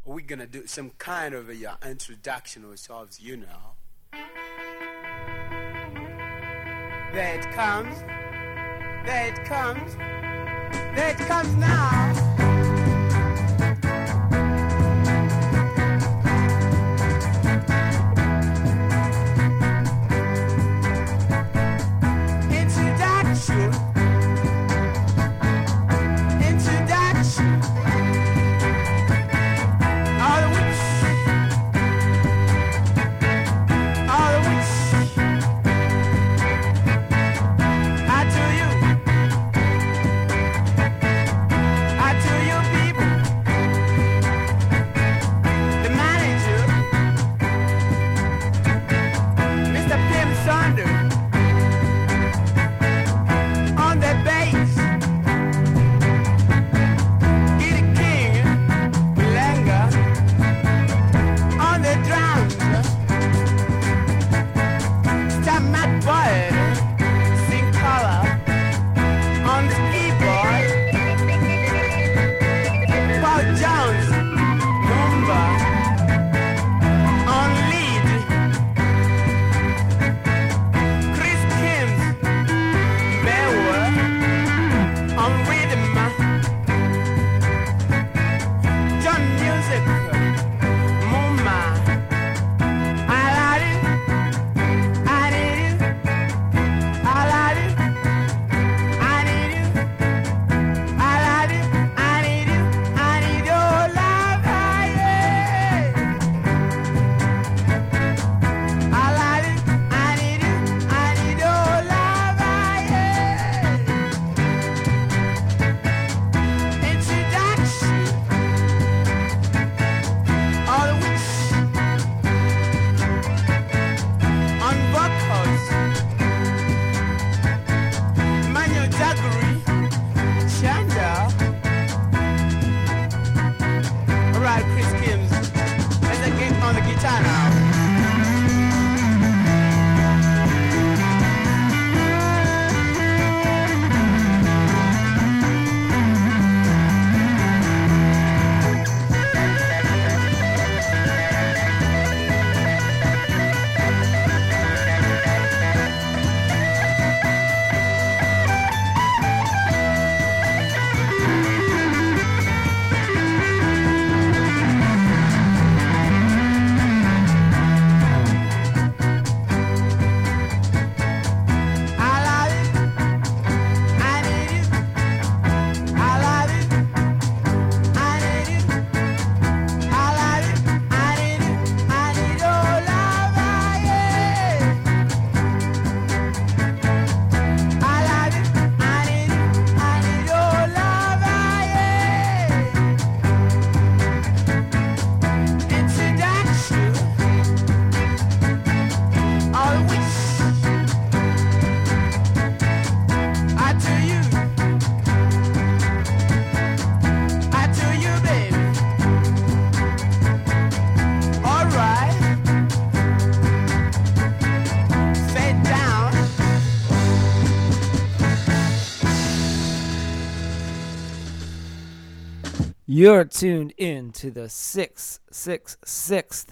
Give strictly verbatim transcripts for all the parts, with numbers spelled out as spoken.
we're gonna do some kind of a uh, introduction ourselves, you know. There it comes. There it comes. There it comes now. You're tuned in to the six six sixth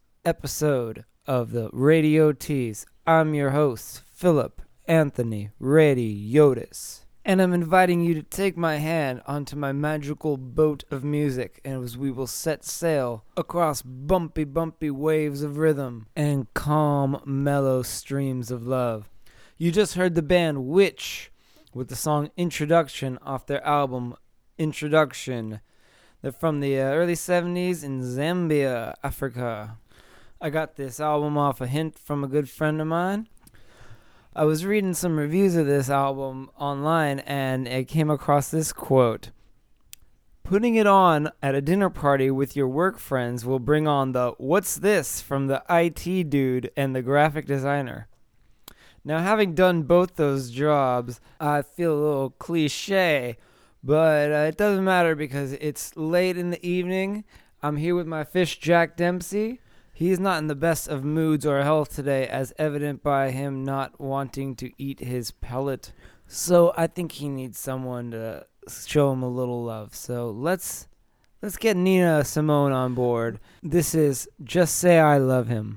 episode of the Radio Tease. I'm your host, Philip Anthony Radiotis, and I'm inviting you to take my hand onto my magical boat of music, and as we will set sail across bumpy, bumpy waves of rhythm and calm, mellow streams of love. You just heard the band Witch with the song Introduction off their album Introduction. They're from the uh, early seventies in Zambia, Africa. I got this album off a hint from a good friend of mine. I was reading some reviews of this album online, and I came across this quote. Putting it on at a dinner party with your work friends will bring on the "what's this" from the I T dude and the graphic designer. Now, having done both those jobs, I feel a little cliche, but uh, it doesn't matter because it's late in the evening. I'm here with my fish, Jack Dempsey. He's not in the best of moods or health today, as evident by him not wanting to eat his pellet. So I think he needs someone to show him a little love. So let's Let's get Nina Simone on board. This is Just Say I Love Him.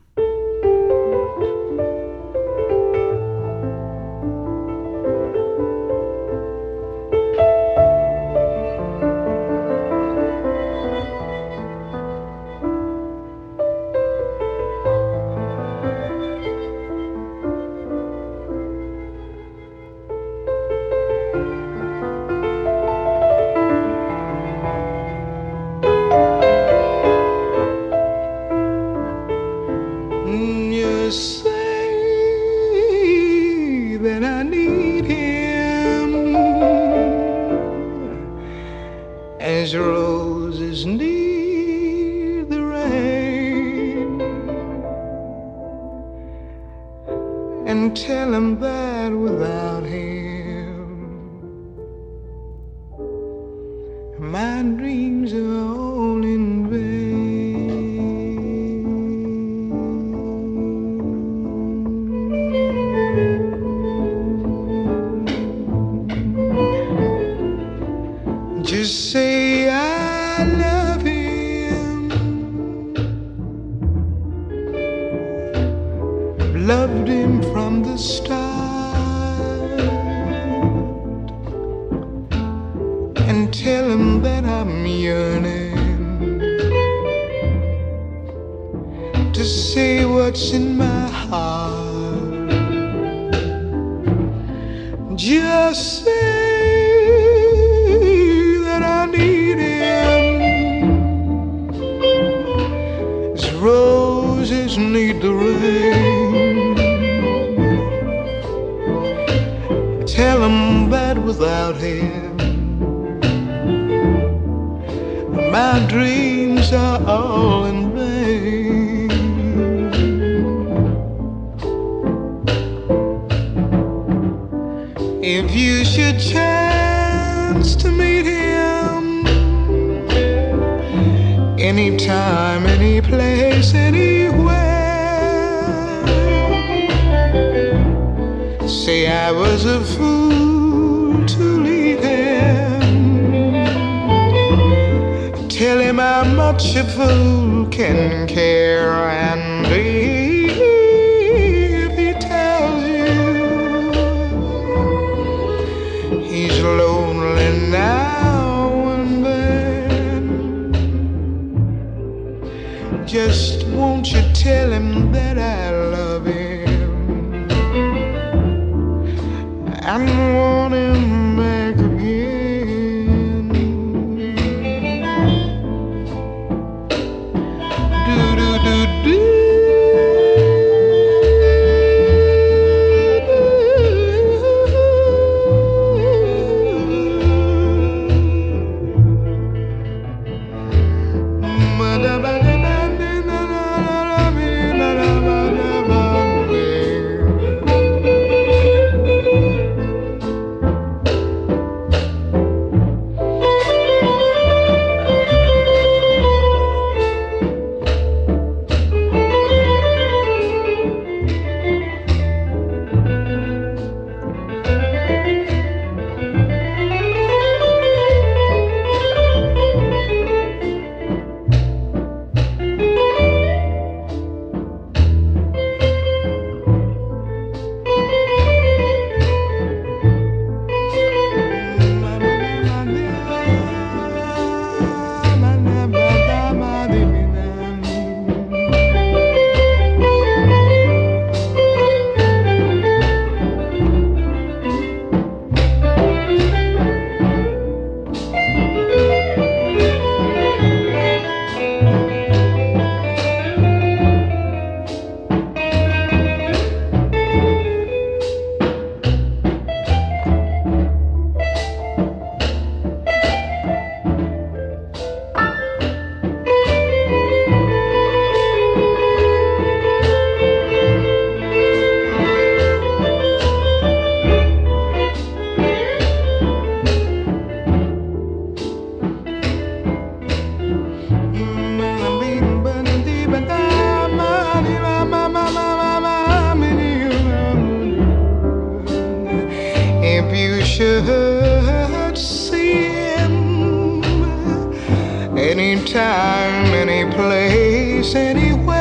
place anywhere.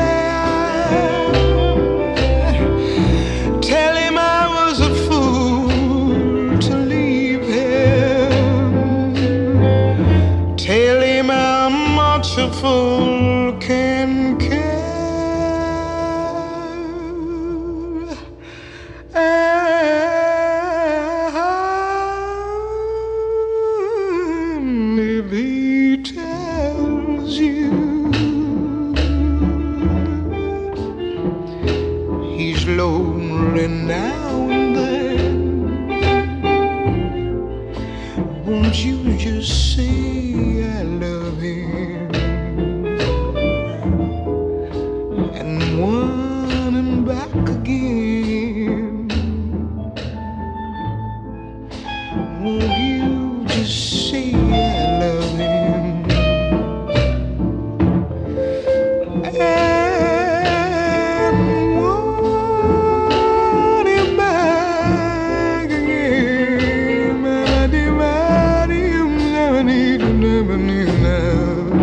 Tell him I was a fool to leave him. Tell him how much a fool can care. And if he tells you he's lonely now and then, won't you just say I love him and want him back again? Won't you just say I love him and want him back again? Melody, melody, never need, never need now.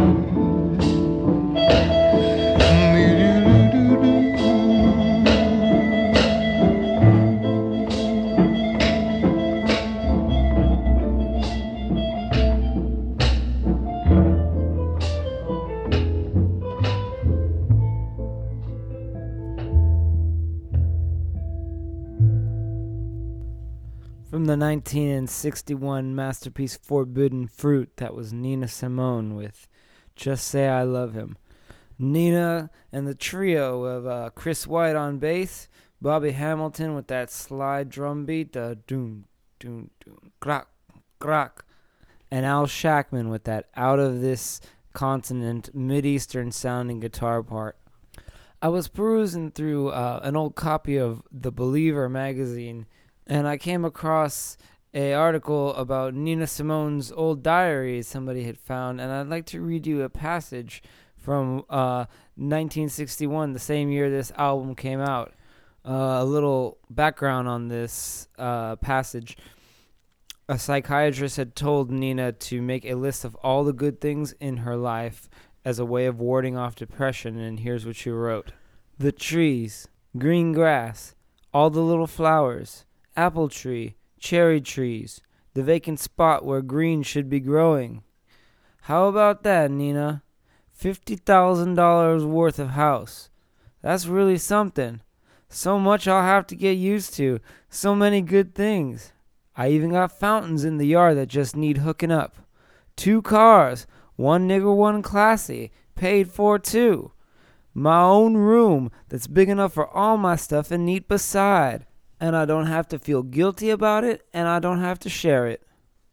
From the nineteen sixty-one masterpiece Forbidden Fruit, that was Nina Simone with Just Say I Love Him. Nina and the trio of uh, Chris White on bass, Bobby Hamilton with that slide drum beat, the doom, doom, doom, crack, crack, and Al Shackman with that out-of-this-continent, Mid-Eastern sounding guitar part. I was perusing through uh, an old copy of The Believer magazine, and I came across an article about Nina Simone's old diary somebody had found, and I'd like to read you a passage from uh, nineteen sixty-one, the same year this album came out. Uh, a little background on this uh, passage. A psychiatrist had told Nina to make a list of all the good things in her life as a way of warding off depression, and here's what she wrote. The trees, green grass, all the little flowers, apple tree, cherry trees, the vacant spot where green should be growing. How about that, Nina? Fifty thousand dollars worth of house. That's really something. So much I'll have to get used to. So many good things. I even got fountains in the yard that just need hooking up. Two cars, one nigger, one classy, paid for too. My own room that's big enough for all my stuff and neat beside. And I don't have to feel guilty about it, and I don't have to share it.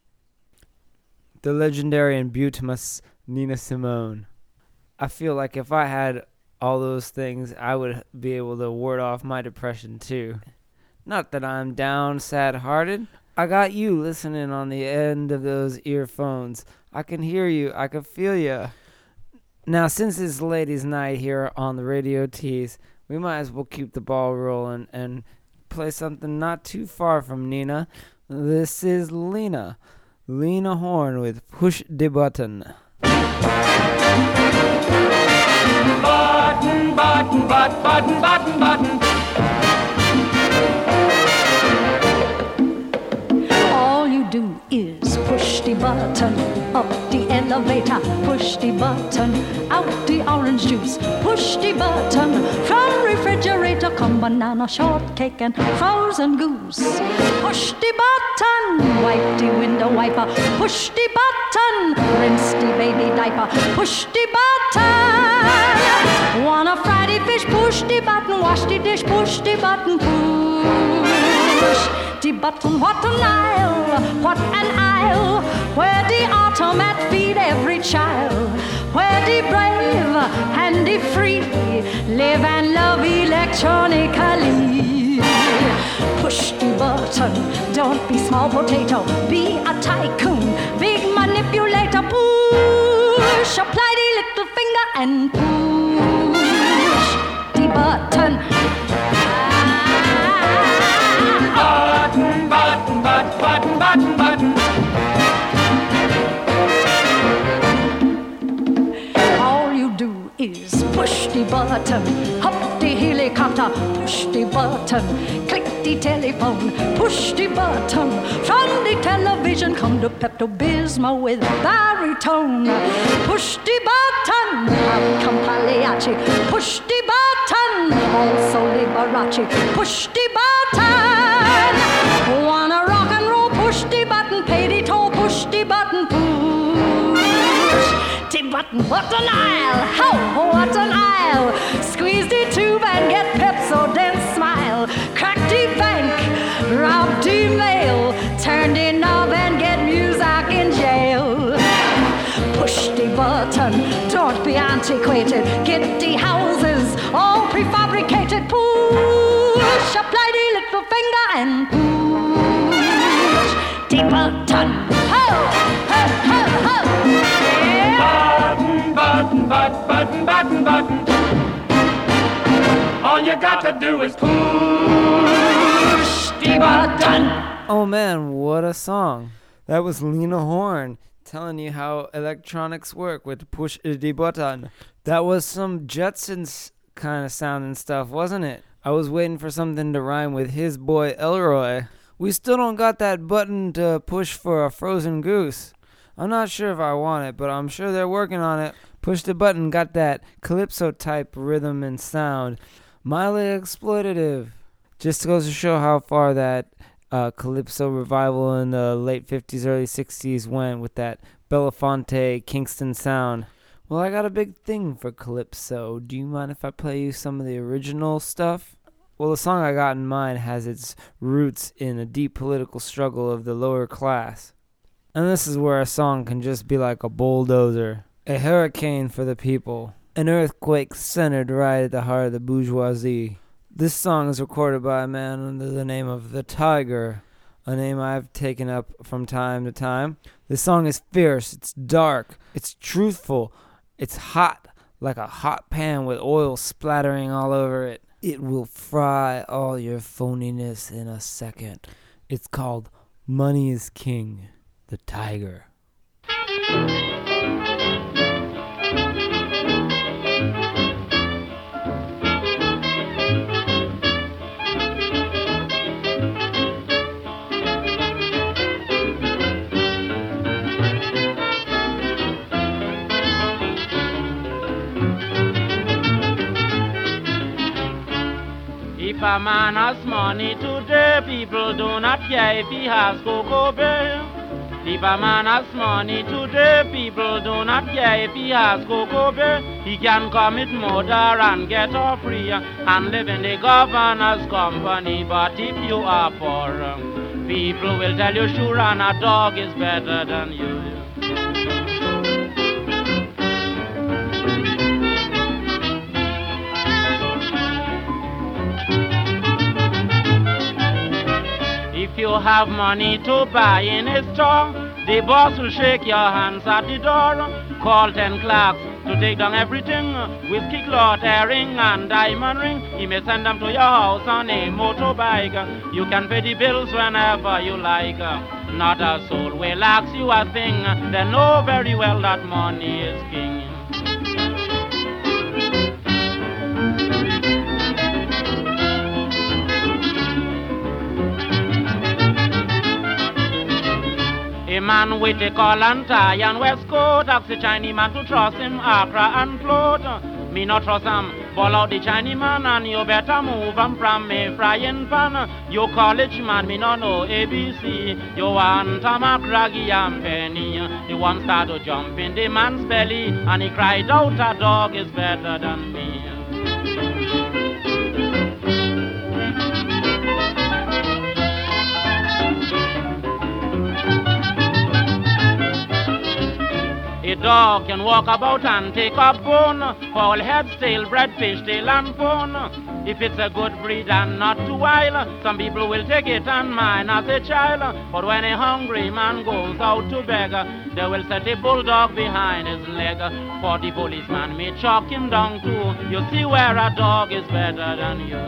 The legendary and beautimous Nina Simone. I feel like if I had all those things, I would be able to ward off my depression too. Not that I'm down, sad-hearted. I got you listening on the end of those earphones. I can hear you. I can feel you. Now, since it's ladies' night here on the Radio Tees, we might as well keep the ball rolling and play something not too far from Nina. This is Lena. Lena Horne with Push the Button. Button, button, button, button, button, button. All you do is push the button, up the elevator, push the button, out the orange juice, push the button, from refrigerator come banana, shortcake and frozen goose. Push the button, wipe the window wiper, push the button, rinse the baby diaper, push the button. Want a Friday fish, push the button, wash the dish, push the button, push the button. What an aisle, what an aisle, where the automat feed every child, where the brave and the free live and love electronically. Push the button, don't be small potato, be a tycoon, big manipulator. Push, apply the little finger and push the button. Button, button, button, button, button, button. All you do is push the button, hop the helicopter, push the button, click the telephone, push the button. From the television come the Pepto-Bismol with baritone. Push the button, out come Pagliacci, push the button, also Liberace, push the button. Wanna rock and roll, push the button, pay the toll, push the button, push the button, what an aisle, oh, what an aisle. Squeeze the tube and get Pepso, then smile. Crack the bank, rob the mail, turn the knob and get music in jail. Push the button, don't be antiquated, get the houses all prefabricated. Push, apply the little finger and push the button. Ho, ho, ho, ho. Button, button, button, button, button, button. All you got to do is push the button. Oh man, what a song. That was Lena Horne telling you how electronics work with push the button. That was some Jetsons kind of sounding stuff, wasn't it? I was waiting for something to rhyme with his boy Elroy. We still don't got that button to push for a frozen goose. I'm not sure if I want it, but I'm sure they're working on it. Push the button got that calypso type rhythm and sound. Mildly exploitative. Just goes to show how far that uh, calypso revival in the late fifties, early sixties went with that Belafonte Kingston sound. Well, I got a big thing for calypso. Do you mind if I play you some of the original stuff? Well, the song I got in mind has its roots in a deep political struggle of the lower class. And this is where a song can just be like a bulldozer. A hurricane for the people. An earthquake centered right at the heart of the bourgeoisie. This song is recorded by a man under the name of The Tiger, a name I've taken up from time to time. This song is fierce, it's dark, it's truthful, it's hot, like a hot pan with oil splattering all over it. It will fry all your phoniness in a second. It's called Money is King, The Tiger. If a man has money today, people do not care if he has cocoa beer. If a man has money today, people do not care if he has cocoa beer. He can commit murder and get off free and live in the governor's company. But if you are poor, people will tell you sure and a dog is better than you. If you have money to buy in a store, the boss will shake your hands at the door. Call ten clerks to take down everything, whiskey, cloth, herring, and diamond ring. He may send them to your house on a motorbike. You can pay the bills whenever you like. Not a soul will ask you a thing. They know very well that money is king. A man with a collar and tie and waistcoat, ask the Chinese man to trust him, Accra and float. Me not trust him, ball out the Chinese man, and you better move him from me frying pan. You college man, me not know A B C. You want a macraggy and penny. You want start to jump in the man's belly, and he cried out, a dog is better than me. A dog can walk about and take a bone, fowl head, tail, bread, fish, tail, and bone. If it's a good breed and not too wild, some people will take it and mine as a child. But when a hungry man goes out to beg, they will set a bulldog behind his leg. For the policeman may chalk him down too. You see where a dog is better than you.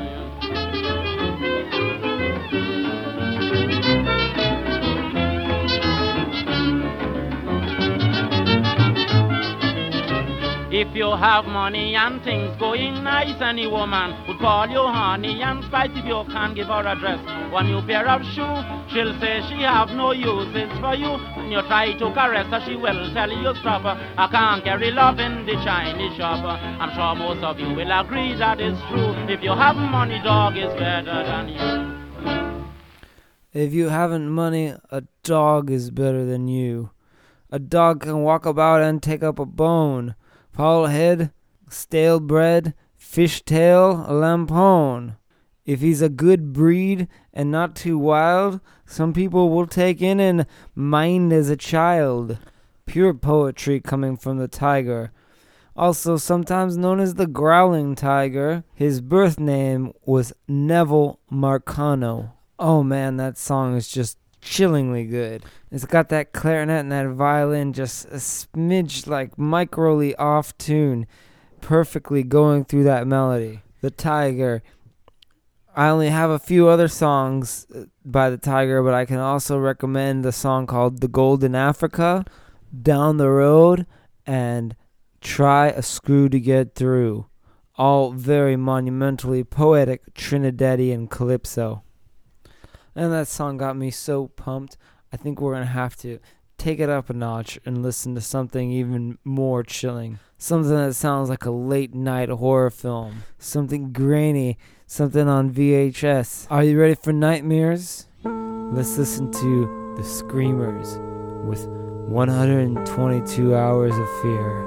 A If you have money and things going nice, any woman would call you honey. And spite if you can't give her a dress, one new pair of shoes, she'll say she have no uses for you. When you try to caress her, she will tell you stop her. I can't carry love in the Chinese shop. I'm sure most of you will agree that it's true. If you have money, dog is better than you. If you haven't money, a dog is better than you. A dog can walk about and take up a bone. Foul head, stale bread, fish tail, a lampone. If he's a good breed and not too wild, some people will take in and mind as a child. Pure poetry coming from the tiger. Also sometimes known as the growling tiger. His birth name was Neville Marcano. Oh man, that song is just chillingly good. It's got that clarinet and that violin just a smidge like microly off tune, perfectly going through that melody. The Tiger. I only have a few other songs by the Tiger, but I can also recommend the song called The Golden Africa, Down the Road, and Try a Screw to Get Through. All very monumentally poetic Trinidadian calypso. And that song got me so pumped, I think we're going to have to take it up a notch and listen to something even more chilling. Something that sounds like a late night horror film. Something grainy, something on V H S. Are you ready for nightmares? Let's listen to The Screamers with one hundred twenty-two Hours of Fear.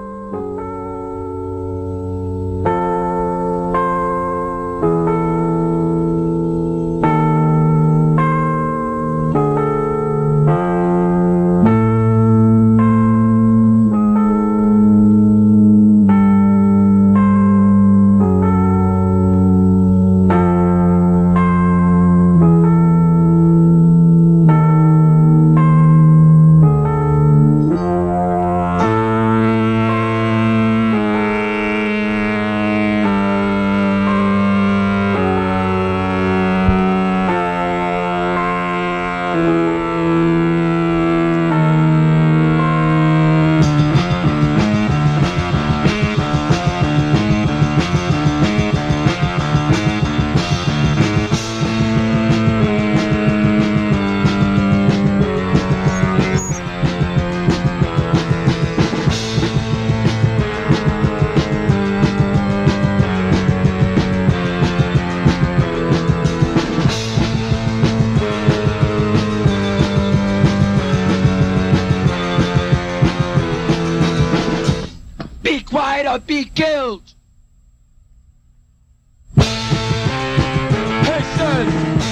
Or be killed. Hey son,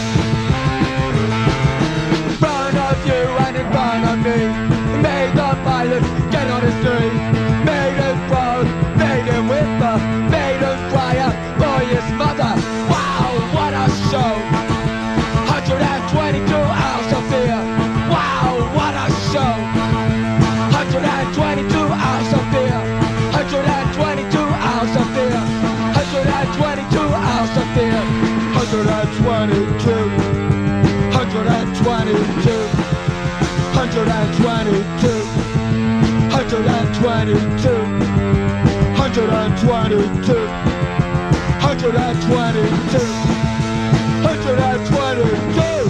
burn of you and it burn on me. Made the violence get on his street. Made him proud, made him whimper, made him cry out for his mother. Wow, what a show! one hundred twenty-two hours of fear. Wow, what a show! one hundred twenty-two hours of fear. one hundred twenty-two hours of fear. one hundred twenty-two hours of fear. one hundred twenty-two. one hundred twenty-two. one hundred twenty-two. one hundred twenty-two. one hundred twenty-two. one hundred twenty-two. one hundred twenty-two.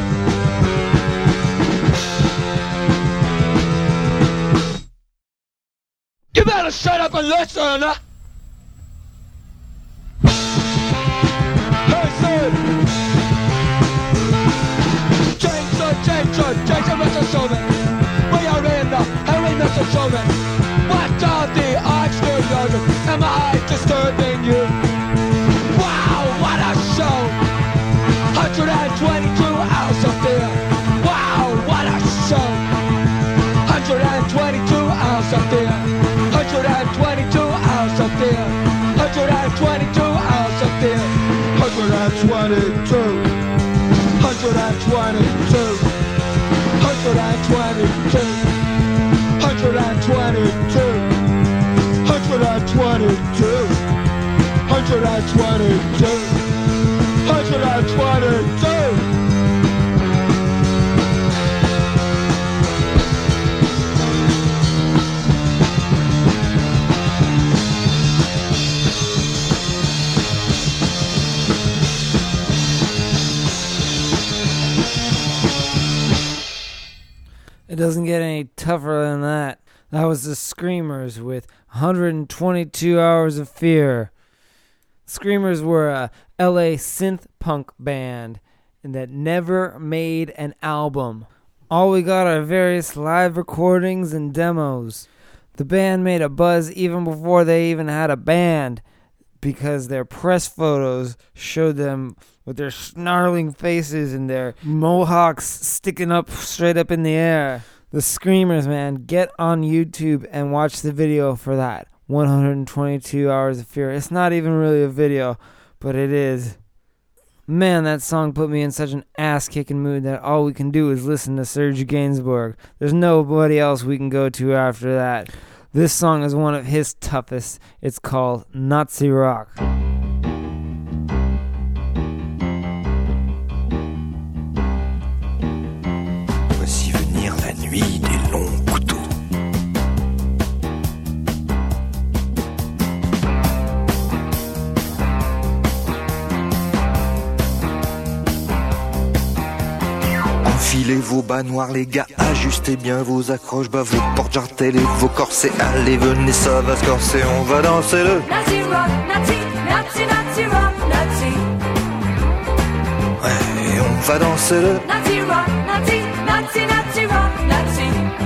You better shut up and listen! Hey, son! Change the, change the, change the Russian children. We are in the, and we miss the children. What are the odds to you? Am I disturbing you? Wow, what a show! one hundred twenty-two hours of fear. Wow, what a show! one hundred twenty-two hours of fear. one hundred twenty-two hours of fear. one hundred twenty-two hours of fear. one hundred twenty-two. one hundred twenty-two. one hundred twenty-two. one hundred twenty-two. one hundred twenty-two. one hundred twenty-two. one hundred twenty-two. doesn't get any tougher than that. That was the Screamers with one hundred twenty-two Hours of Fear. Screamers were a L A synth punk band that never made an album. All we got are various live recordings and demos. The band made a buzz even before they even had a band, because their press photos showed them with their snarling faces and their mohawks sticking up straight up in the air. The Screamers, man, get on YouTube and watch the video for that. one hundred twenty-two Hours of Fear. It's not even really a video, but it is. Man, that song put me in such an ass-kicking mood that all we can do is listen to Serge Gainsbourg. There's nobody else we can go to after that. This song is one of his toughest. It's called Nazi Rock. Voici venir la nuit des longs couteaux. Enfilez vos bas noirs les gars, ajustez bien vos accroches, bas vos portes jartelles et vos corsets. Allez venez, ça va se corser, on va danser le Nazi rock, Nazi, Nazi, Nazi rock, Nazi. Ouais, et on va danser le Nazi rock, Nazi, Nazi, Nazi rock, Nazi.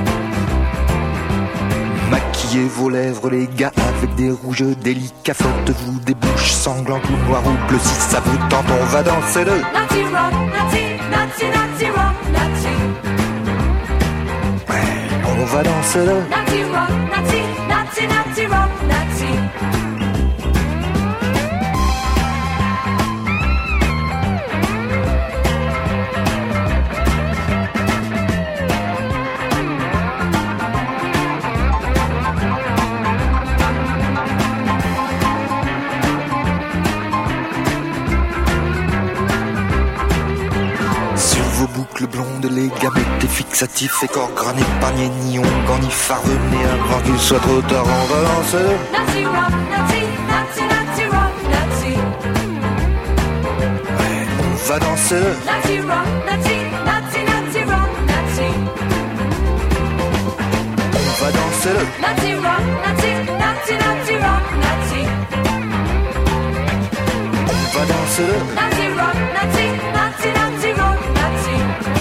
Maquillez vos lèvres les gars avec des rouges délicats. Frottez-vous des bouches sanglantes ou noires ou bleues. Si ça vous tente, on va danser le Nazi rock, Nazi, Nazi, Nazi rock, Nazi. Ouais, on va danser le Nazi rock, Nazi, Nazi, Nazi rock, Nazi. boucles blondes, les gars, mettez fixatifs et corps gras, n'épargnez ni onguent ni phare. Venez avant qu'il soit trop tard, on va lancer Nazi rock, Nazi, Nazi, Nazi rock, Nazi. Ouais, on va danser Nazi rock, Nazi, Nazi, Nazi rock, Nazi. On va danser Nazi rock, Nazi, Nazi, Nazi rock, Nazi. On va danser Nazi rock, Nazi, Nazi, Nazi rock, Nazi.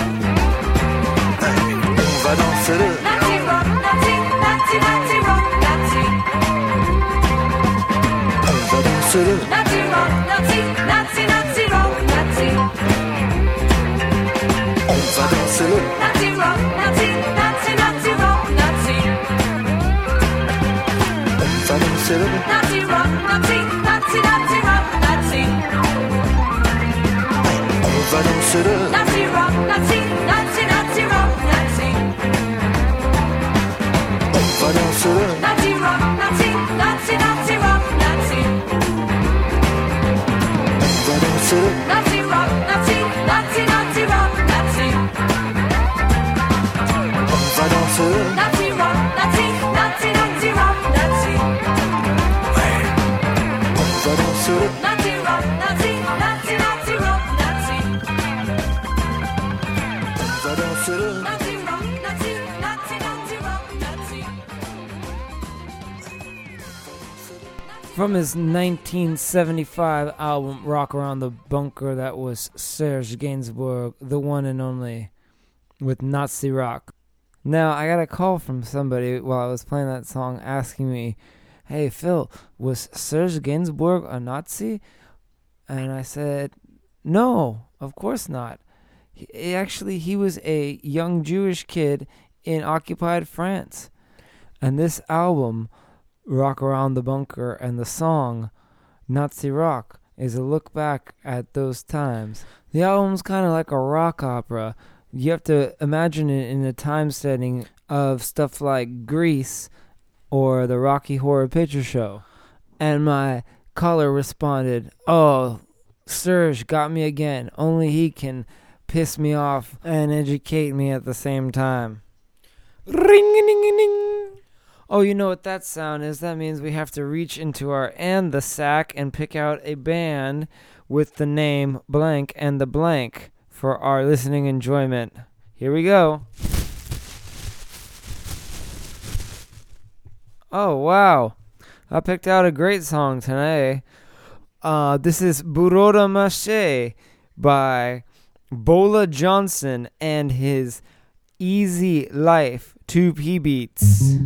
On va danser Nazi rock, Nazi, Nazi, Nazi rock, Nazi. On va danser Nazi rock, Nazi, Nazi, Nazi rock, Nazi. On va danser Nazi rock, Nazi, Nazi, Nazi rock, Nazi. On va danser Nazi rock, Nazi, Nazi, Nazi rock, Nazi. On va danser Nazi rock, Nazi, Nazi, Nazi rock, Nazi. On va danser Nazi rock, Nazi, Nazi, Nazi rock, Nazi. On va danser Nazi rock, Nazi, Nazi, Nazi rock, Nazi. On va danser Nazi rock, Nazi, Nazi, Nazi rock, Nazi. On va danser Nazi rock, Nazi, Nazi, Nazi rock, Nazi. On va danser Nazi rock, Nazi, Nazi, Nazi rock, Nazi. From his nineteen seventy-five album Rock Around the Bunker, that was Serge Gainsbourg, the one and only, with Nazi Rock. Now, I got a call from somebody while I was playing that song asking me, hey, Phil, was Serge Gainsbourg a Nazi? And I said, no, of course not. He, actually, he was a young Jewish kid in occupied France. And this album, Rock Around the Bunker, and the song Nazi Rock is a look back at those times. The album's kind of like a rock opera. You have to imagine it in a time setting of stuff like Grease or the Rocky Horror Picture Show. And my caller responded, oh, Serge got me again. Only he can piss me off and educate me at the same time. Ring-a-ding-a-ding. Oh, you know what that sound is? That means we have to reach into our and the sack and pick out a band with the name blank and the blank for our listening enjoyment. Here we go. Oh, wow. I picked out a great song today. Uh, this is Buroda Mache by Bola Johnson and his Easy Life two P Beats.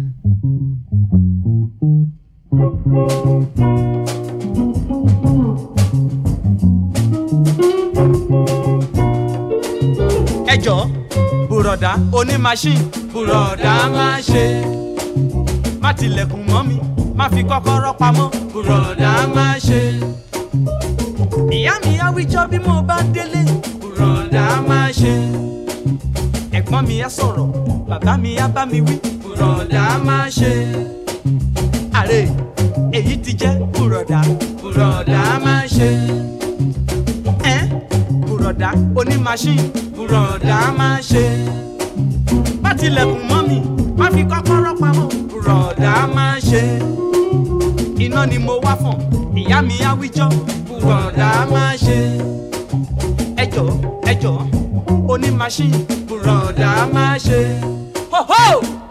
Ẹjọ́ bùrọ̀dá oní machine bùrọ̀dá máa ṣe má tilẹ̀kùn mọ́ mi má fi kọ́kọ́rọ́ pamọ́ bùrọ̀dá máa ṣe ìyá mi á wíjọ́ bí mo bá délé bùrọ̀dá máa ṣe ẹ̀gbọ́n mi á sọ̀rọ̀ bàbá mi á bá mi wí bùrọ̀dá máa ṣe àrè èyí ti jẹ́ bùrọ̀dá bùrọ̀dá máa ṣe ẹ́ bùrọ̀dá oní machine bùrọ̀dá máa ṣe má tilẹ̀kùn mọ́ mi má fi kọ́kọ́rọ́ pamọ́ bùrọ̀dá máa ṣe iná ni mo wá fọ̀n ìyá mi á wíjọ́ bùrọ̀dá máa ṣe ẹjọ́ ẹjọ́ oní machine bùrọ̀dá máa ṣe ho ho.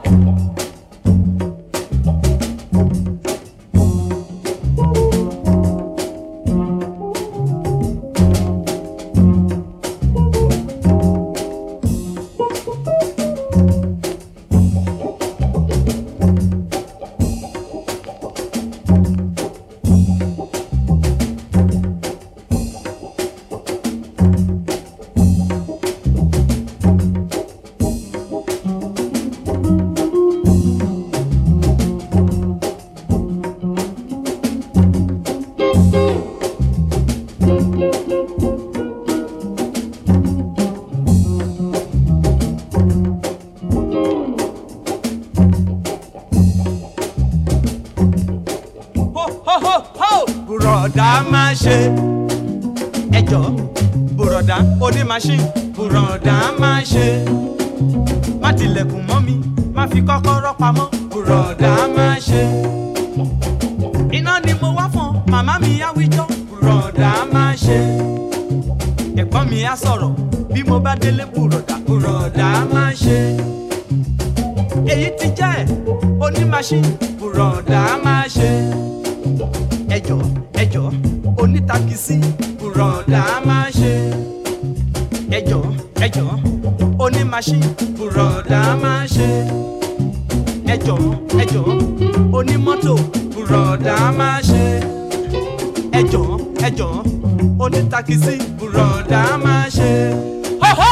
Bùrọ̀dá máa ṣe ẹjọ́ bùrọ̀dá oní machine bùrọ̀dá máa ṣe má tilẹ̀kùn mọ́ mi má fi kọ́kọ́rọ́ pamọ́ bùrọ̀dá máa ṣe iná ni mo wá fún màmá mi á wíjọ́ bùrọ̀dá máa ṣe ẹ̀gbọ́n mi á sọ̀rọ̀ bí mo bá délé bùrọ̀dá bùrọ̀dá máa ṣe èyí ti jẹ́ oní machine bùrọ̀dá máa ṣe ẹjọ́ ẹjọ́ onítakisí bùrọ̀dá máa ṣe ẹjọ́ ẹjọ́ oní machine bùrọ̀dá máa ṣe ẹjọ́ ẹjọ́ onímọ́tò bùrọ̀dá máa ṣe ẹjọ́ ẹjọ́ onítakisí bùrọ̀dá máa ṣe ho ho.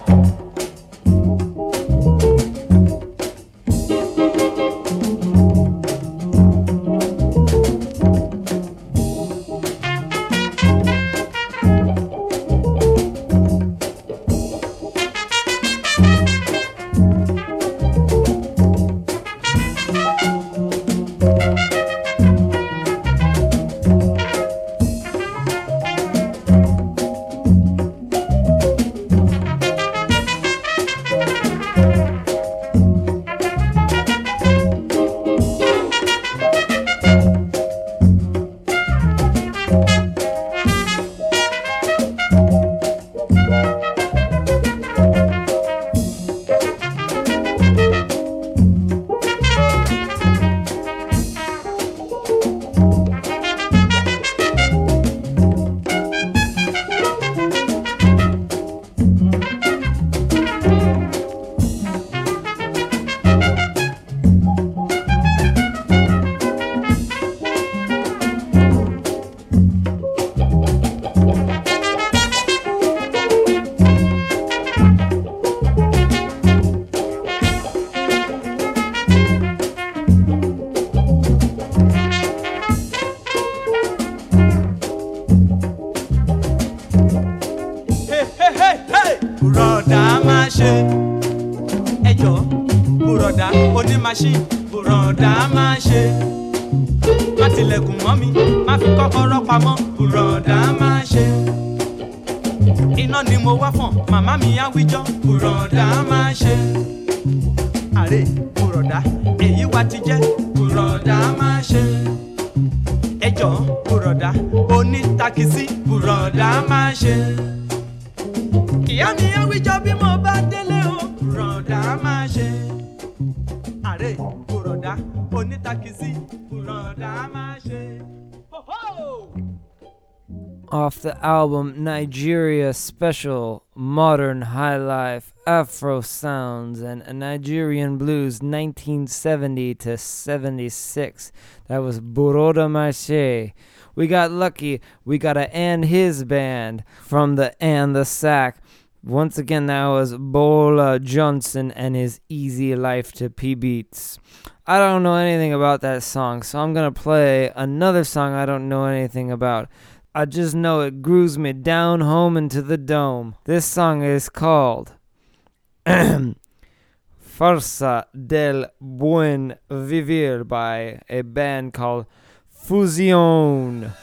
Bùrọ̀dá máa ṣe ẹjọ́ bùrọ̀dá oní machine bùrọ̀dá máa ṣe má tilẹ̀kùn mọ́ mi má fi kọ́kọ́rọ́ pamọ́ bùrọ̀dá máa ṣe iná ni mo wá fọ̀n màmá mi á wíjọ́ bùrọ̀dá máa ṣe àrè bùrọ̀dá èyí wá ti jẹ́ bùrọ̀dá máa ṣe ẹjọ́ bùrọ̀dá onítakisí bùrọ̀dá máa ṣe ìyá mi á wíjọ́ bí mo bá délé o bùrọ̀dá máa ṣe àrè bùrọ̀dá bùrọ̀dá onítakisí bùrọ̀dá máa ṣe. Ho, ho! Off the album Nigeria Special, Modern High Life, Afro Sounds, and Nigerian Blues nineteen seventy to seventy-six. That was Buroda Mache. We got lucky. We got a And His Band from the And the Sack. Once again, that was Bola Johnson and his Easy Life to P Beats. I don't know anything about that song, so I'm going to play another song I don't know anything about. I just know it grooves me down home into the dome. This song is called Farsa del Buen Vivir by a band called Fusion.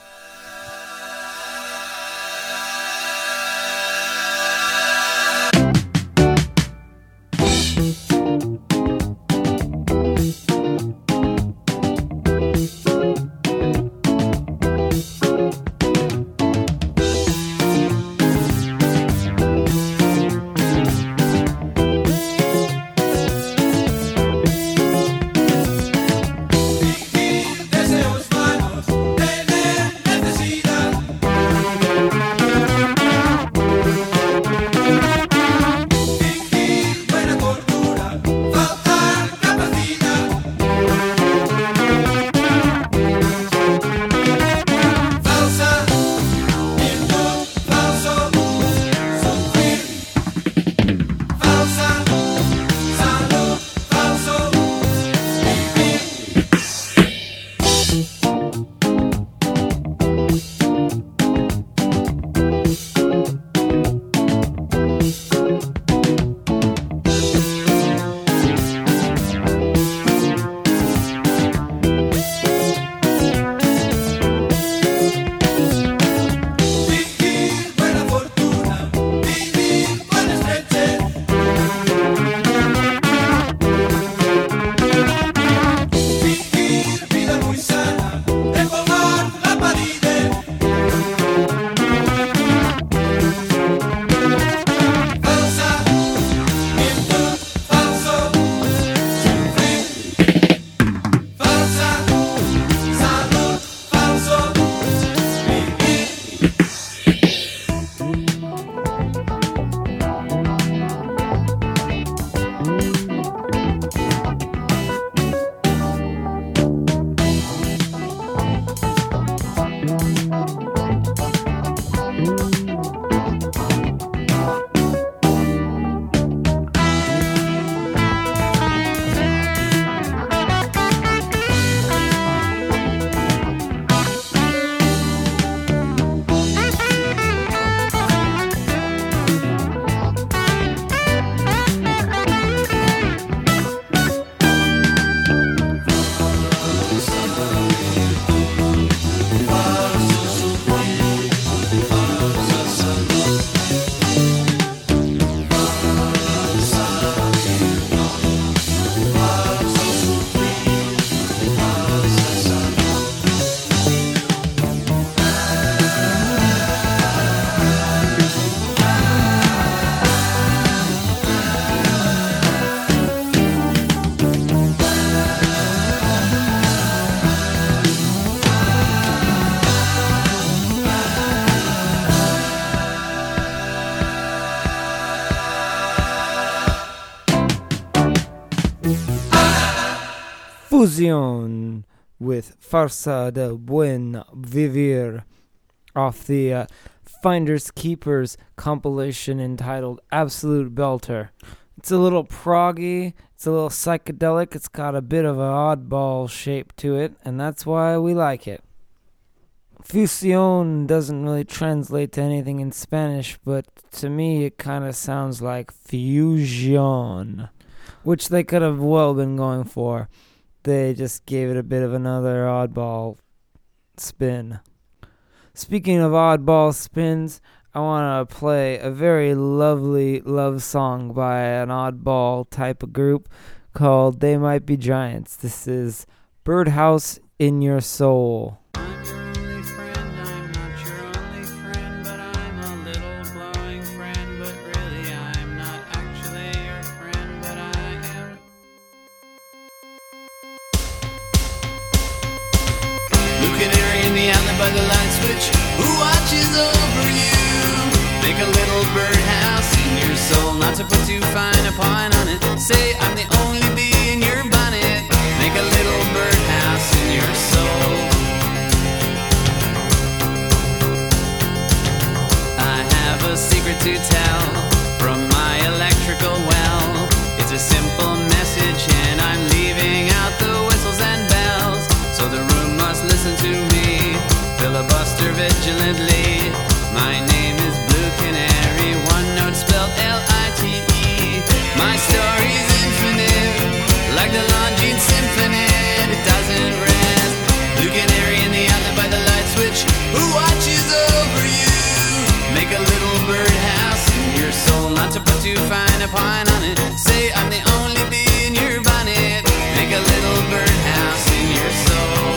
Fusion with Farsa del Buen Vivir off the uh, Finders Keepers compilation entitled Absolute Belter. It's a little proggy, it's a little psychedelic, it's got a bit of an oddball shape to it, and that's why we like it. Fusion doesn't really translate to anything in Spanish, but to me it kind of sounds like fusion, which they could have well been going for. They just gave it a bit of another oddball spin. Speaking of oddball spins, I want to play a very lovely love song by an oddball type of group called They Might Be Giants. This is Birdhouse in Your Soul. birdhouse in your soul. Not to put too fine a point on it. Say I'm the only bee in your bonnet. Make a little birdhouse in your soul. I have a secret to tell from my electrical well. It's a simple message and I'm leaving out the whistles and bells. So the room must listen to me, filibuster vigilantly. My name is Blue Canary, one note spelled L I T E. My story's infinite, like the Longines Symphony. It doesn't rest. Blue Canary in the outlet by the light switch. Who watches over you? Make a little birdhouse in your soul. Not to put too fine a point on it. Say I'm the only bee in your bonnet. Make a little birdhouse in your soul.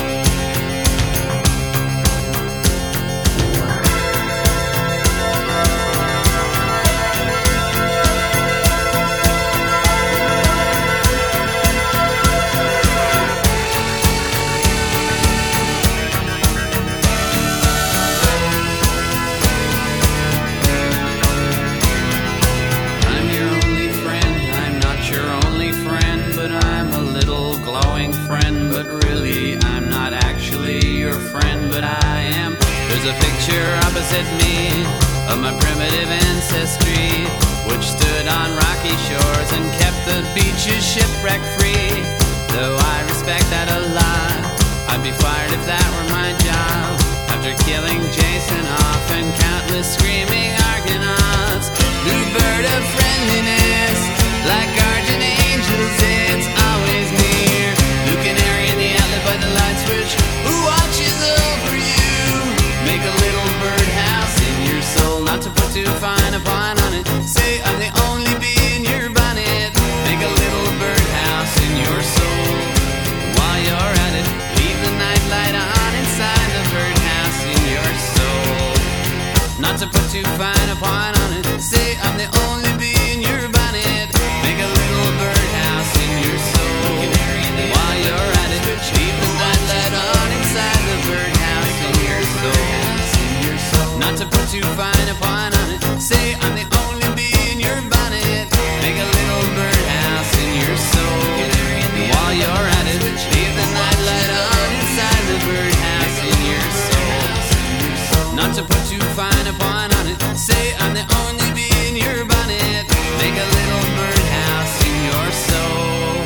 There's a picture opposite me of my primitive ancestry, which stood on rocky shores and kept the beaches shipwreck free. Though I respect that a lot, I'd be fired if that were my job. After killing Jason off and countless screaming Argonauts, blue bird of friendliness, like guardian angels, it's always near. Blue canary in the outlet by the light switch, who watches over you? Make a little birdhouse in your soul. Not to put too fine a point on it. Say I'm the only bee in your bonnet. Make a little birdhouse in your soul. While you're at it, leave the nightlight on inside the birdhouse in your soul. Not to put too fine a point on it. Say I'm the only bee in your bonnet. Make a little birdhouse in your soul. While you're at it, leave the nightlight on inside the birdhouse in your soul. Not to put too fine a point on it. Say I'm the only bee in your bonnet. Make a little birdhouse in your soul. While you're at it, leave the nightlight on inside the birdhouse in your soul. Not to put too fine a point on it. Say I'm the only bee in your bonnet. Make a little birdhouse in your soul.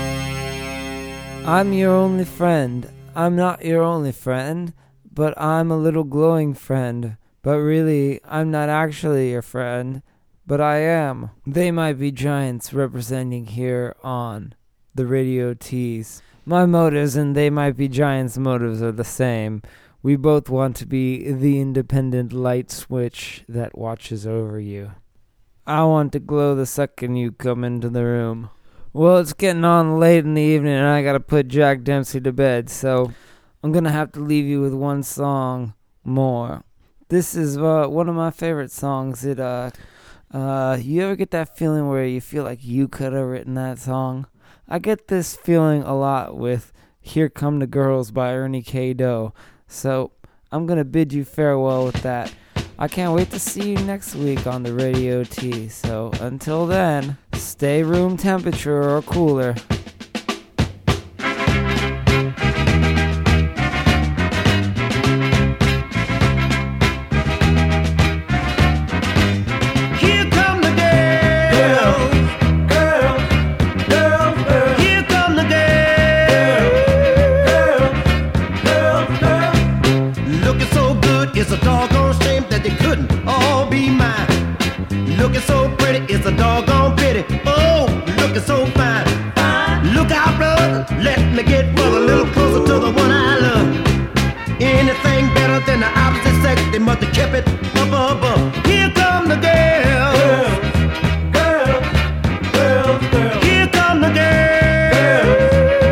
I'm your only friend. I'm not your only friend, but I'm a little glowing friend. But really, I'm not actually your friend, but I am. They Might Be Giants representing here on the Radio Tees. My motives and They Might Be Giants' motives are the same. We both want to be the independent light switch that watches over you. I want to glow the second you come into the room. Well, it's getting on late in the evening and I gotta put Jack Dempsey to bed, so I'm gonna have to leave you with one song more. This is uh, one of my favorite songs. It uh, uh, you ever get that feeling where you feel like you could have written that song? I get this feeling a lot with Here Come the Girls by Ernie K. Doe. So I'm gonna bid you farewell with that. I can't wait to see you next week on the Radio T. So until then, stay room temperature or cooler. It's a doggone shame that they couldn't all be mine. Looking so pretty, it's a doggone pity. Oh, looking so fine. Look out, brother, let me get brother a little closer to the one I love. Anything better than the opposite sex, they must have kept it up above. Here come the girls, girls, girls, girls. Here come the girls.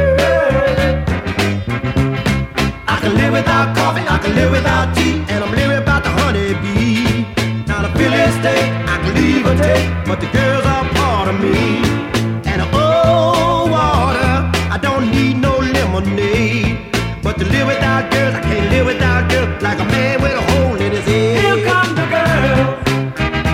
I can live without coffee, I can live without tea, and I'm living about the honeybee. Now the Philly steak, I can leave or take, but the girls are part of me. And oh, water, I don't need no lemonade. But to live without girls, I can't live without girls, like a man with a hole in his head. Here come the girls.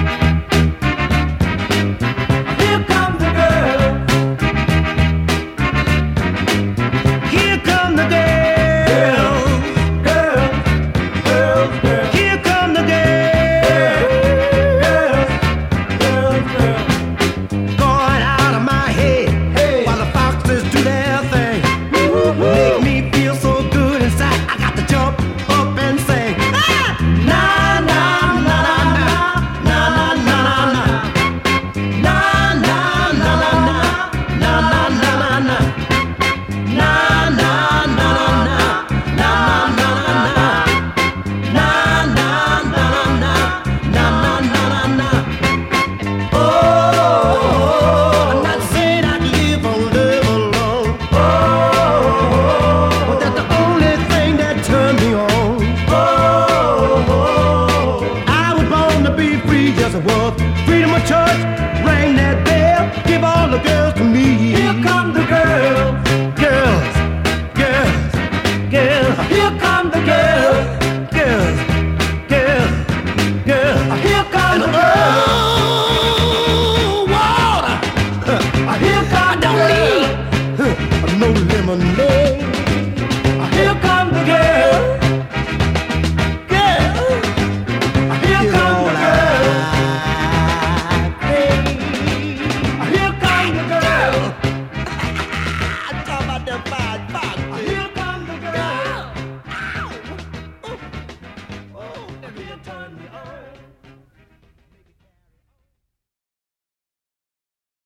yes it was. Freedom of church, ring that bell, give all the girls to me.